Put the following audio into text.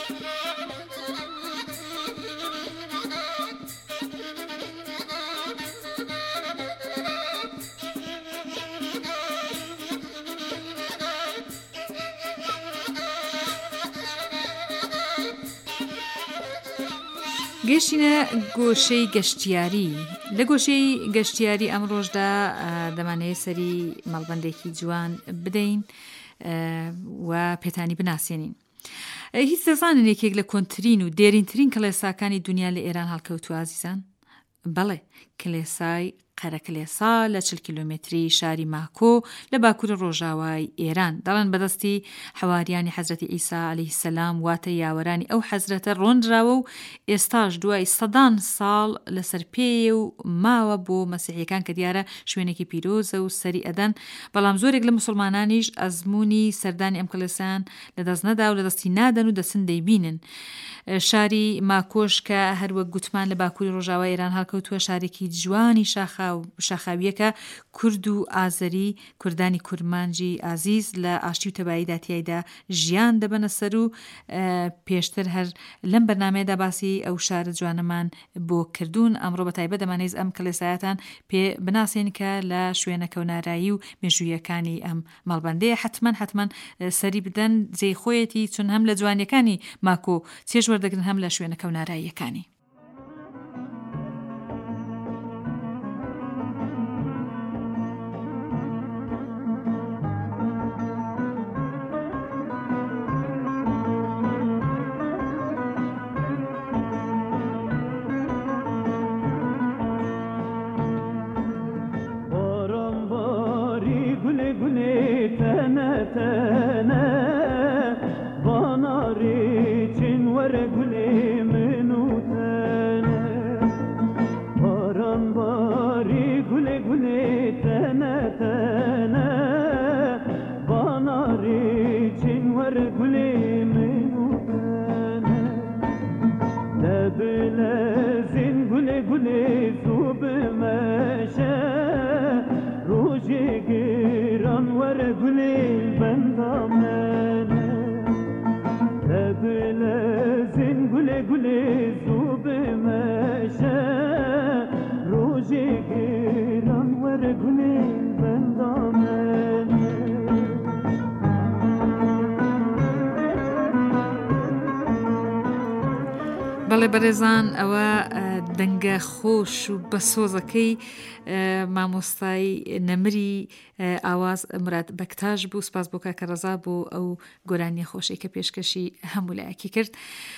گەشتینە گۆشەی گەشتیاری. لە گۆشەی گەشتیاری ئەم ڕۆژدا دەمانەیە سەری مەڵبەندێکی جوان بدەین و پێتانی بناسیێنین. هیچ دەزانن یەکێک لە کۆنترین و دێرینترین کڵێساکانی دنیا لە ئێران هەڵکەوتووە ئازیزان؟ بەڵێ، کڵێسای قەرەکلێسا لە 40 کیلۆمتری شاری ماکۆ لە باکوور ڕۆژاوای ئێران. دەڵێن بەدەستی حەواریانی حەزرەتی ئیسا عەلەیهی سەلام واتە یاوەرانی ئەو حەزرەتە ڕۆنراوە و ئێستاش دوای سەدان ساڵ لەسەر پێیە و ماوە بۆ مەسیحیەکان کە دیارە شوێنێکی پیرۆزە و سەری ئەدەن، بەڵام زۆرێک لە مسلمانانیش ئەزموونی سەردانی ئەم کڵێسان لە دەست نەدا و لە دەستی نادەن و دەچن دەیبینن. شاری ماکۆش کە هەروەک گوتمان لە باکووری ڕۆژاوای ئێران هەڵکەوتووە شارێکی جوانی شاخاویەکە کورد و ئازەری، کوردانی کورمانجی ئازیز لە ئاشتی و تەباییدا تیایدا ژیان دەبەنە سەر و پێشتر هەر لەم بەرنامەیەدا باسی ئەو شارە جوانەمان بۆ کردوون. ئەمڕۆ بەتایبەت دەمانەوێت ئەم کڵێسایەتان پێ بناسیێن کە لە شوێنە کەونارایی و مێژوویەکانی ئەم مەڵبەندەیە. حتمەن سەری بدەن، جێی خۆیەتی، چون هەم لە جوانیەکانی ماکۆ چێژ وەردەگرن هەم لە شوێنە کەوناراییەکانی. بەڵێ بەڕێزان، ئەوە دەنگە خۆش و بەسۆزەکەی مامۆستای نەمری ئاواز مراد بەکتاژ بوو. سپاس بۆ کاکە ڕەزا بۆ ئەو گۆرانیە خۆشەی کە پێشکەشی هەموو لایەکی کرد.